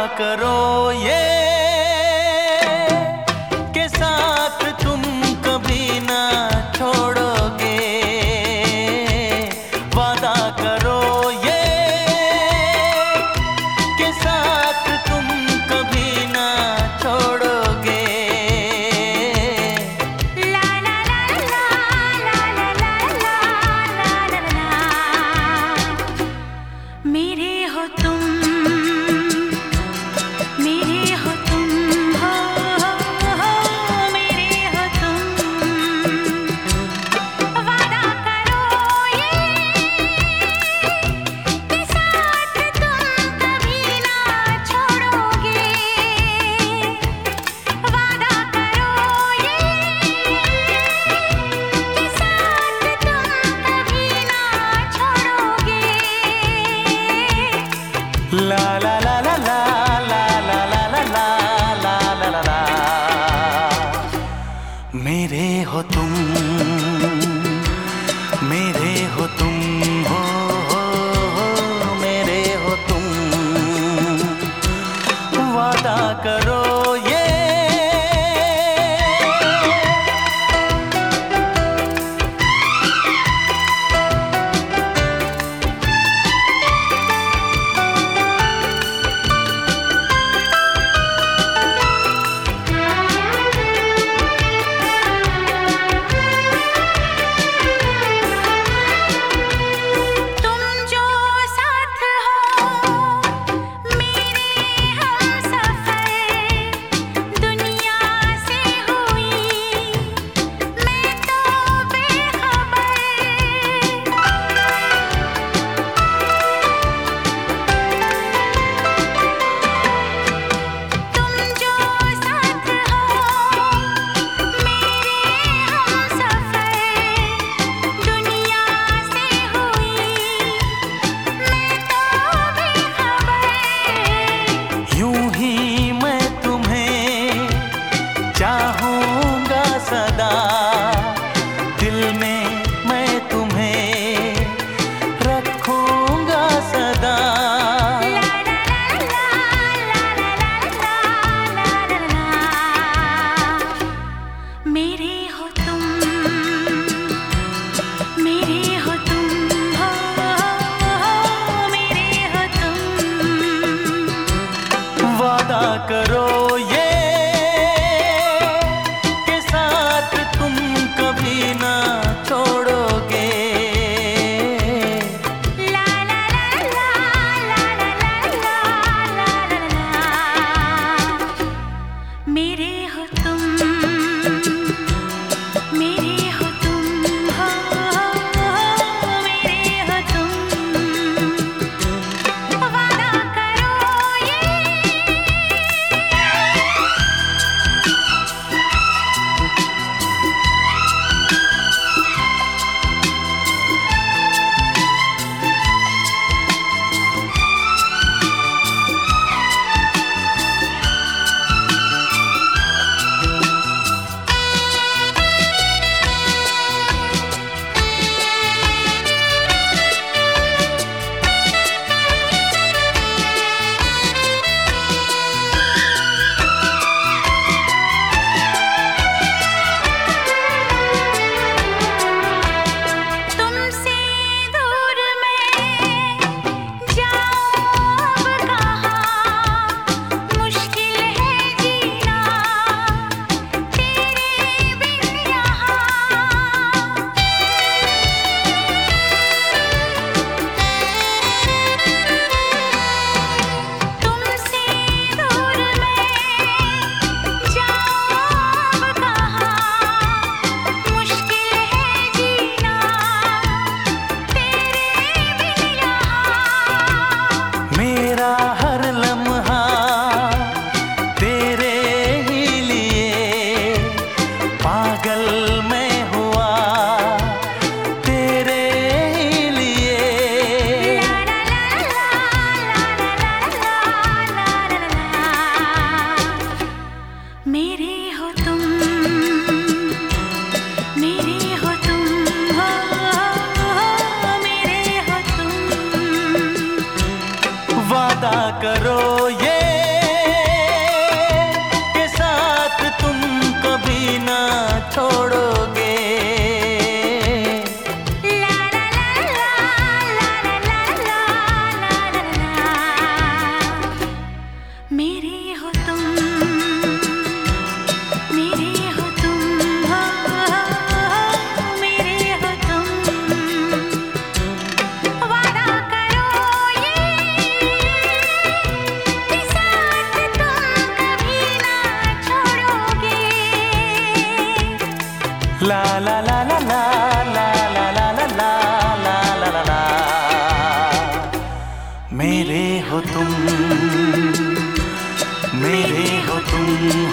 करो ये के साथ तुम कभी ना छोड़ोगे। वादा करो ये के साथ तुम कभी ना छोड़ोगे। ला ला ला ला ला ला ला ला ला ला। मेरे हो तुम, मेरे हो तुम, हो मेरे हो तुम। वादा करो ये के साथ तुम कभी ना छोड़ोगे। वादा करो ये के साथ तुम कभी ना छोड़ोगे। ला ला ला ला ला ला ला ला ला ला ला ला ला। मेरे हो तुम, मेरे हो तुम, हो मेरे हो तुम। वादा करो ये तुम जो साथ हो मेरे हमसफर, दुनिया से हुई मैं तो बेखबर। तुम जो साथ हो मेरे हमसफर, दुनिया से हुई मैं तो बेखबर। यूं ही मैं तुम्हें चाहूंगा सदा, दिल में मैं तुम्हें रखूंगा सदा। ला ला ला ला ला ला ला ला ला। मेरे हो तुम, मेरे हो तुम, हो मेरे हो तुम। वादा करो ये के साथ तुम कभी ना छोड़ोगे। ला ला ला ला ला ला ला ला ला। मेरे हो तुम, मेरे हो तुम, हो मेरे हो तुम। वादा करो ये तुमसे दूर मैं जाऊं अब कहाँ। मुश्किल है जीना तेरे बिन यहाँ। तुमसे दूर मैं जाऊं अब कहाँ। मुश्किल है जीना तेरे बिन यहाँ। मेरा हर लम्हा तेरे ही लिए, पागल मैं हुआ तेरे ही लिए। ला ला ला ला ला ला ला ला। मेरे हो तुम, मेरे हो तुम, हो मेरे हो तुम। वादा करो ये ला ला ला ला ला ला ला ला ला ला ला ला ला ला। मेरे हो तुम, मेरे हो तुम।